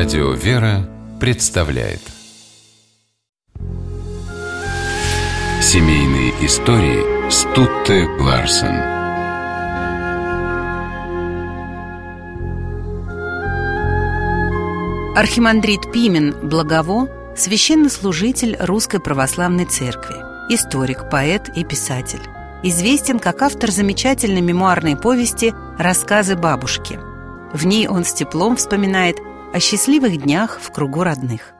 Радио «Вера» представляет семейные истории Стутте Ларсен. Архимандрит Пимен Благово – священнослужитель Русской Православной Церкви, историк, поэт и писатель. Известен как автор замечательной мемуарной повести «Рассказы бабушки». В ней он с теплом вспоминает о счастливых днях в кругу родных.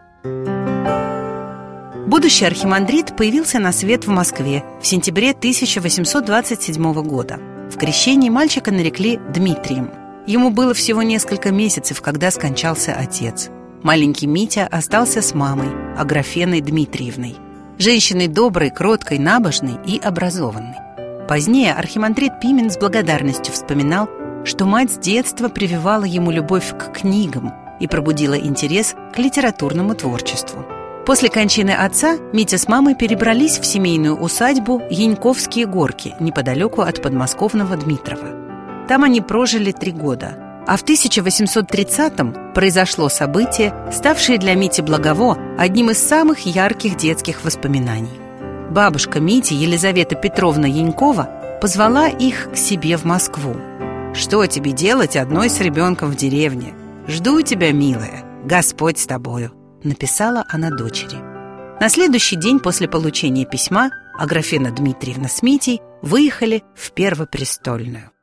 Будущий архимандрит появился на свет в Москве в сентябре 1827 года. В крещении мальчика нарекли Дмитрием. Ему было всего несколько месяцев, когда скончался отец. Маленький Митя остался с мамой, Аграфеной Дмитриевной, женщиной доброй, кроткой, набожной и образованной. Позднее архимандрит Пимен с благодарностью вспоминал, что мать с детства прививала ему любовь к книгам и пробудила интерес к литературному творчеству. После кончины отца Митя с мамой перебрались в семейную усадьбу Яньковские горки неподалеку от подмосковного Дмитрова. Там они прожили 3 года, а в 1830-м произошло событие, ставшее для Мити Благово одним из самых ярких детских воспоминаний. Бабушка Мити, Елизавета Петровна Янькова, позвала их к себе в Москву. «Что тебе делать одной с ребенком в деревне? Жду тебя, милая, Господь с тобою», — написала она дочери. На следующий день после получения письма Аграфена Дмитриевна с Митей выехали в Первопрестольную.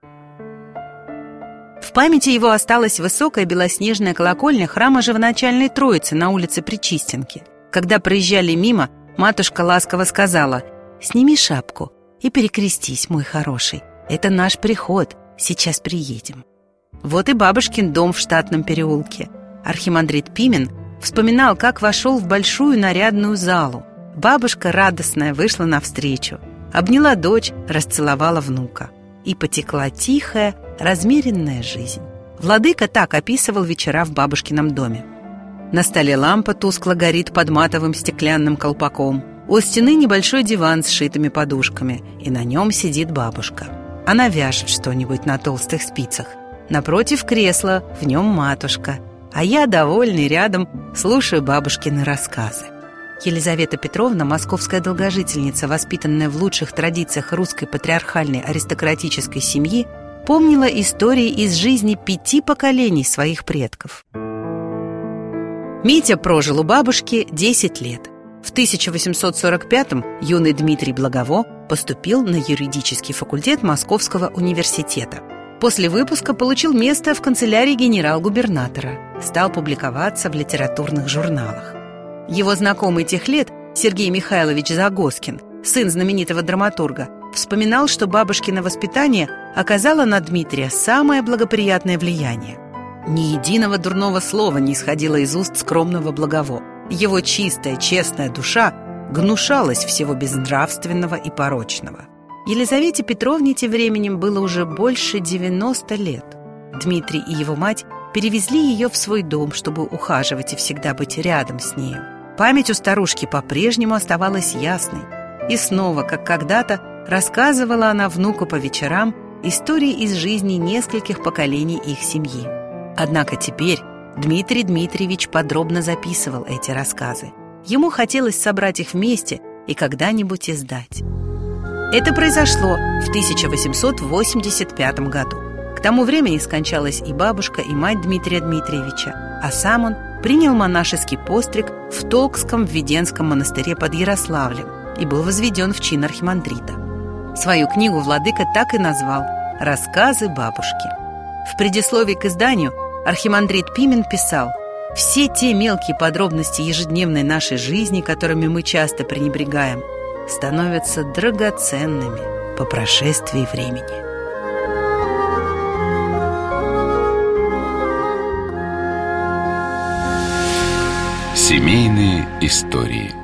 В памяти его осталась высокая белоснежная колокольня храма Живоначальной Троицы на улице Пречистенки. Когда проезжали мимо, матушка ласково сказала: «Сними шапку и перекрестись, мой хороший. Это наш приход, сейчас приедем». Вот и бабушкин дом в Штатном переулке. Архимандрит Пимен вспоминал, как вошел в большую нарядную залу. Бабушка радостная вышла навстречу, обняла дочь, расцеловала внука. И потекла тихая, размеренная жизнь. Владыка так описывал вечера в бабушкином доме. На столе лампа тускло горит под матовым стеклянным колпаком. У стены небольшой диван с сшитыми подушками, и на нем сидит бабушка. Она вяжет что-нибудь на толстых спицах. Напротив кресла, в нем матушка, а я, довольный, рядом слушаю бабушкины рассказы. Елизавета Петровна, московская долгожительница, воспитанная в лучших традициях русской патриархальной аристократической семьи, помнила истории из жизни 5 поколений своих предков. Митя прожил у бабушки 10 лет. В 1845-м юный Дмитрий Благово поступил на юридический факультет Московского университета. После выпуска получил место в канцелярии генерал-губернатора, стал публиковаться в литературных журналах. Его знакомый тех лет Сергей Михайлович Загоскин, сын знаменитого драматурга, вспоминал, что бабушкино воспитание оказало на Дмитрия самое благоприятное влияние. Ни единого дурного слова не исходило из уст скромного Благово. Его чистая, честная душа гнушалась всего безнравственного и порочного. Елизавете Петровне тем временем было уже больше 90 лет. Дмитрий и его мать перевезли ее в свой дом, чтобы ухаживать и всегда быть рядом с нею. Память у старушки по-прежнему оставалась ясной. И снова, как когда-то, рассказывала она внуку по вечерам истории из жизни нескольких поколений их семьи. Однако теперь Дмитрий Дмитриевич подробно записывал эти рассказы. Ему хотелось собрать их вместе и когда-нибудь издать. Это произошло в 1885 году. К тому времени скончалась и бабушка, и мать Дмитрия Дмитриевича, а сам он принял монашеский постриг в Толкском Введенском монастыре под Ярославлем и был возведен в чин архимандрита. Свою книгу владыка так и назвал «Рассказы бабушки». В предисловии к изданию архимандрит Пимен писал: «Все те мелкие подробности ежедневной нашей жизни, которыми мы часто пренебрегаем, становятся драгоценными по прошествии времени». Семейные истории.